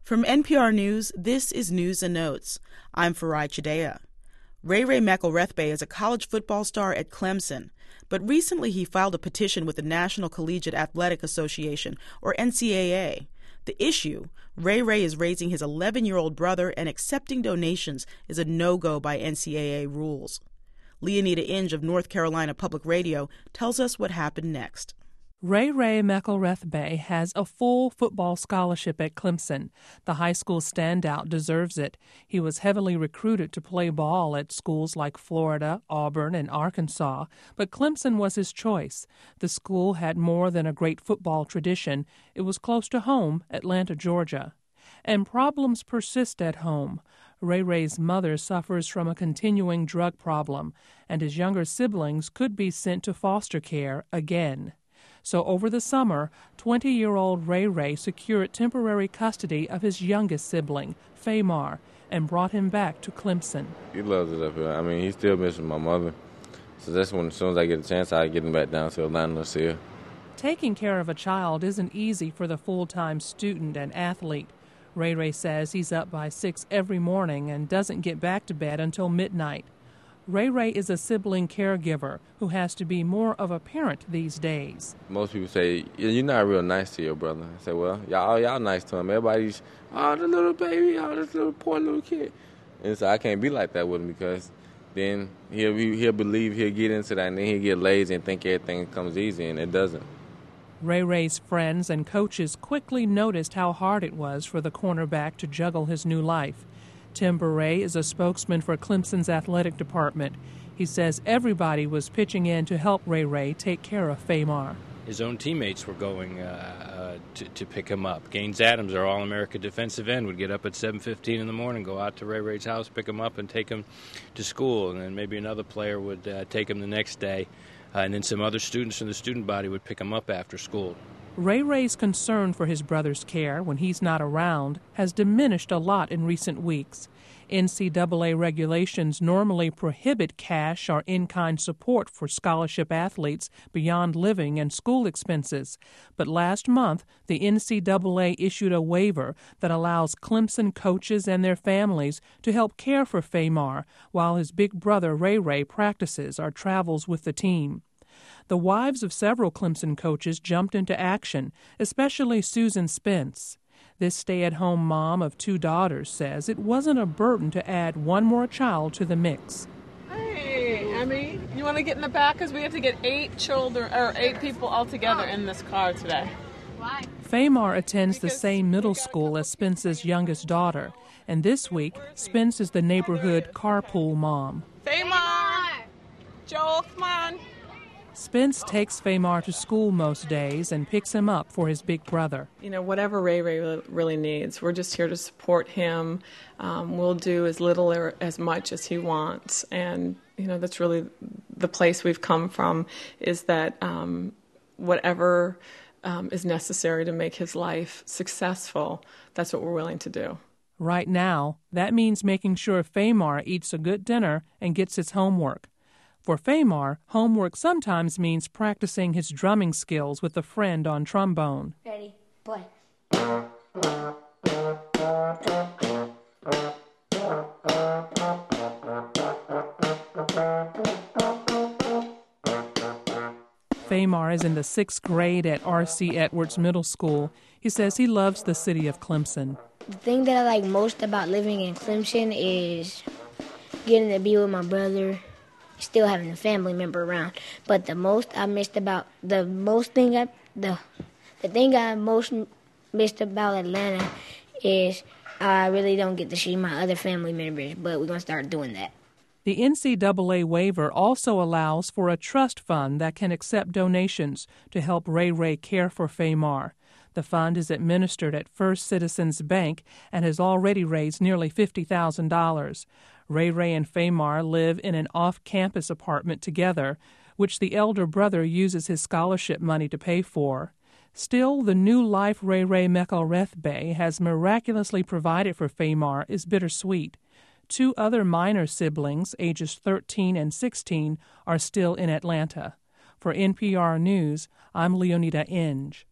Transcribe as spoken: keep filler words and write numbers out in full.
From N P R News, this is News and Notes. I'm Farai Chideya. Ray Ray McElrathbey is a college football star at Clemson, but recently he filed a petition with the National Collegiate Athletic Association, or N C A A. The issue, Ray Ray is raising his eleven-year-old brother and accepting donations is a no-go by N C A A rules. Leonida Inge of North Carolina Public Radio tells us what happened next. Ray Ray McElrathbey has a full football scholarship at Clemson. The high school standout deserves it. He was heavily recruited to play ball at schools like Florida, Auburn, and Arkansas, but Clemson was his choice. The school had more than a great football tradition. It was close to home, Atlanta, Georgia. And problems persist at home. Ray Ray's mother suffers from a continuing drug problem, and his younger siblings could be sent to foster care again. So over the summer, twenty-year-old Ray Ray secured temporary custody of his youngest sibling, Famar, and brought him back to Clemson. He loves it up here. I mean, he still misses my mother. So that's when, as soon as I get a chance, I get him back down to Atlanta to see her. Taking care of a child isn't easy for the full-time student and athlete. Ray Ray says he's up by six every morning and doesn't get back to bed until midnight. Ray Ray is a sibling caregiver who has to be more of a parent these days. Most people say, you're not real nice to your brother. I say, well, y'all y'all nice to him. Everybody's, oh, the little baby, oh, this little poor little kid. And so I can't be like that with him because then he'll, he'll believe he'll get into that and then he'll get lazy and think everything comes easy, and it doesn't. Ray Ray's friends and coaches quickly noticed how hard it was for the cornerback to juggle his new life. Tim Beret is a spokesman for Clemson's athletic department. He says everybody was pitching in to help Ray Ray take care of Famar. His own teammates were going uh, uh, to, to pick him up. Gaines Adams, our All-America defensive end, would get up at seven fifteen in the morning, go out to Ray Ray's house, pick him up, and take him to school. And then maybe another player would uh, take him the next day. Uh, and then some other students from the student body would pick him up after school. Ray Ray's concern for his brother's care when he's not around has diminished a lot in recent weeks. N C double A regulations normally prohibit cash or in-kind support for scholarship athletes beyond living and school expenses. But last month, the N C double A issued a waiver that allows Clemson coaches and their families to help care for Famar while his big brother Ray Ray practices or travels with the team. The wives of several Clemson coaches jumped into action, especially Susan Spence. This stay-at-home mom of two daughters says it wasn't a burden to add one more child to the mix. Hey, Emmy, you want to get in the back? Because we have to get eight children, or eight people all together in this car today. Why? Famar attends the same middle school as Spence's youngest daughter, and this week, Spence is the neighborhood carpool mom. Famar! Joel, come on. Spence takes Famar to school most days and picks him up for his big brother. You know, whatever Ray Ray really needs, we're just here to support him. Um, we'll do as little or as much as he wants. And, you know, that's really the place we've come from, is that um, whatever um, is necessary to make his life successful, that's what we're willing to do. Right now, that means making sure Famar eats a good dinner and gets his homework. For Famar, homework sometimes means practicing his drumming skills with a friend on trombone. Ready, play. Famar is in the sixth grade at R C Edwards Middle School. He says he loves the city of Clemson. The thing that I like most about living in Clemson is getting to be with my brother, still having a family member around. But the most I missed about the most thing I the the thing I most missed about Atlanta is I really don't get to see my other family members, but we're gonna start doing that. The N C double A waiver also allows for a trust fund that can accept donations to help Ray Ray care for Famar. The fund is administered at First Citizens Bank and has already raised nearly fifty thousand dollars. Ray Ray and Famar live in an off-campus apartment together, which the elder brother uses his scholarship money to pay for. Still, the new life Ray Ray McElrathbey has miraculously provided for Famar is bittersweet. Two other minor siblings, ages thirteen and sixteen, are still in Atlanta. For N P R News, I'm Leonida Inge.